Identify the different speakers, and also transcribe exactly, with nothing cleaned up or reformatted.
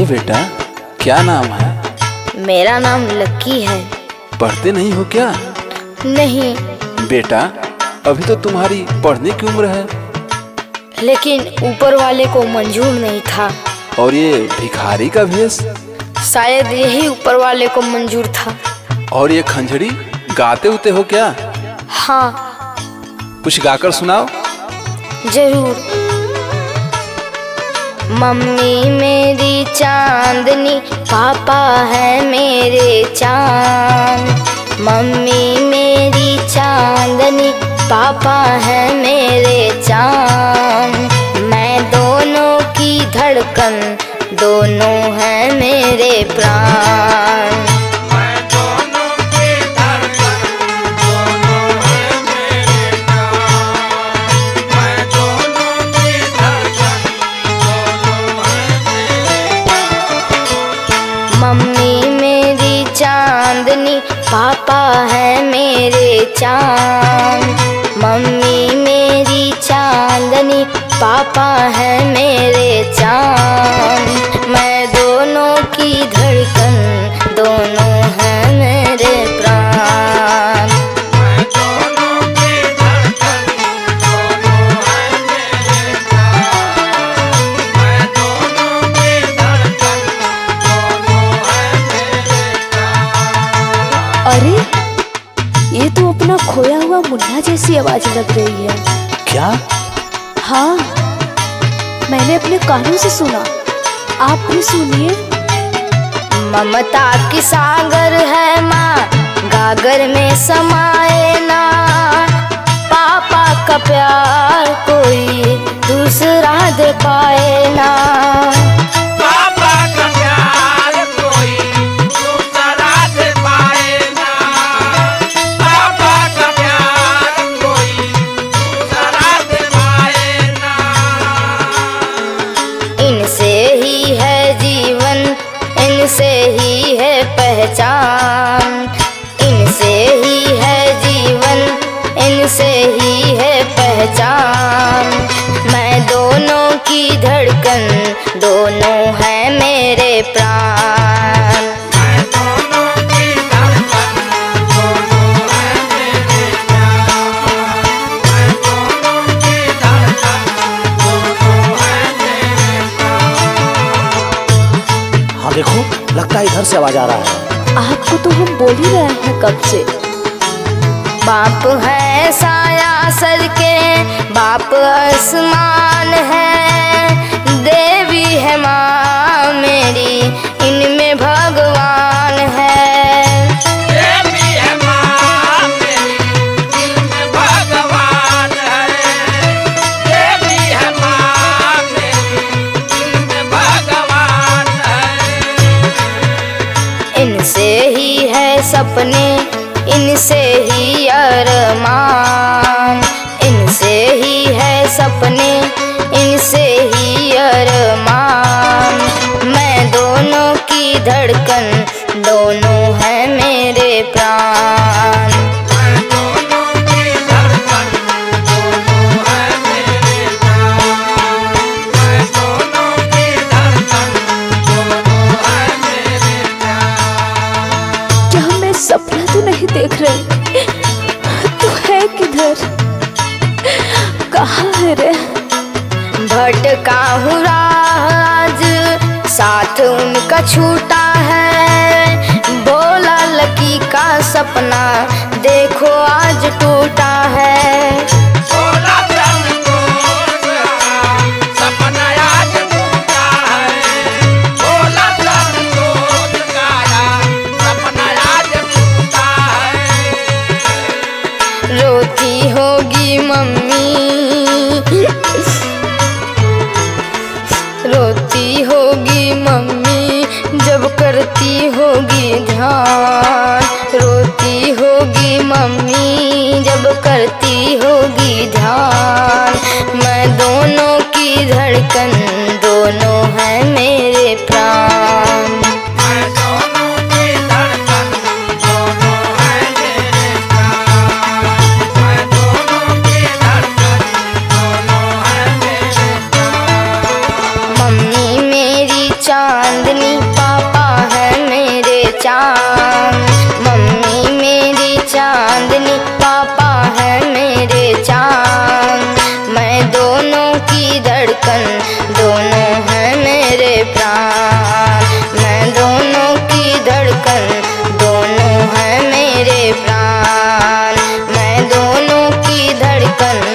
Speaker 1: बेटा, क्या नाम है?
Speaker 2: मेरा नाम लक्की है।
Speaker 1: पढ़ते नहीं हो क्या?
Speaker 2: नहीं
Speaker 1: बेटा, अभी तो तुम्हारी पढ़ने की उम्र है।
Speaker 2: लेकिन ऊपर वाले को मंजूर नहीं था।
Speaker 1: और ये भिखारी का भेष?
Speaker 2: शायद यही ऊपर वाले को मंजूर था।
Speaker 1: और ये खंजड़ी, गाते उते हो क्या?
Speaker 2: हाँ
Speaker 1: कुछ गाकर सुनाओ।
Speaker 2: जरूर। मम्मी मेरी चांदनी, पापा है मेरे चांद। मम्मी मेरी चांदनी, पापा है मेरे चांद। मैं दोनों की धड़कन, दोनों हैं मेरे प्राण। मम्मी मेरी चांदनी, पापा है मेरे चांद। मम्मी मेरी चांदनी, पापा है मेरे चांद। मैं दोनों की धड़कन, दोनों हैं मेरे प्राण। मैं दोनों की धड़कन, दोनों हैं मेरे प्राण। मैं दोनों की धड़कन, दोनों हैं मेरे प्राण।
Speaker 3: अरे, ये तो अपना खोया हुआ मुन्ना जैसी आवाज लग रही है।
Speaker 1: क्या?
Speaker 3: हाँ, मैंने अपने कानों से सुना। आप भी सुनिए।
Speaker 2: ममता की सागर है माँ, गागर में समाए ना। पापा का प्यार कोई दूसरा दे पाए ना। पापा का प्यार कोई दूसरा दे पाए ना। पापा का प्यार कोई दूसरा दे पाए ना। इनसे ही है जीवन, इनसे ही है पहचान। इनसे ही है जीवन, इनसे ही है पहचान। मैं दोनों की धड़कन, दोनों हैं मेरे प्राण। मैं दोनों की धड़कन, दोनों हैं मेरे प्राण। मैं दोनों की धड़कन, दोनों हैं मेरे प्राण।
Speaker 4: हाँ देखो, लगता है इधर से आवाज आ रहा है।
Speaker 3: आपको तो हम बोल ही रहे हैं कब से।
Speaker 2: बाप है साया सर के, बाप आसमान है। देवी है माँ मेरी, इनमें भगवान है। देवी है माँ मेरी, इनमें भगवान है। देवी है माँ मेरी, इनमें भगवान है। इनसे ही है सपने, इनसे ही अरमान। इनसे ही है सपने, इनसे ही अरमान। मैं दोनों की धड़कन, दोनों हैं मेरे प्राण। मैं दोनों की धड़कन, दोनों हैं मेरे प्राण। मैं दोनों की धड़कन, दोनों हैं मेरे प्राण।
Speaker 3: क्या मैं सपना तो नहीं देख रही? तू है किधर? कहाँ है रे?
Speaker 2: भटका हूँ राज, साथ उनका छूटा है। बोला लकी का सपना, देखो आज टूटा है। बोला सपना आज टूटा है। बोला सपना आज टूटा है। रोती होगी मम्मी, रोती होगी मम्मी, जब करती होगी ध्यान। रोती होगी मम्मी, जब करती होगी धड़कन।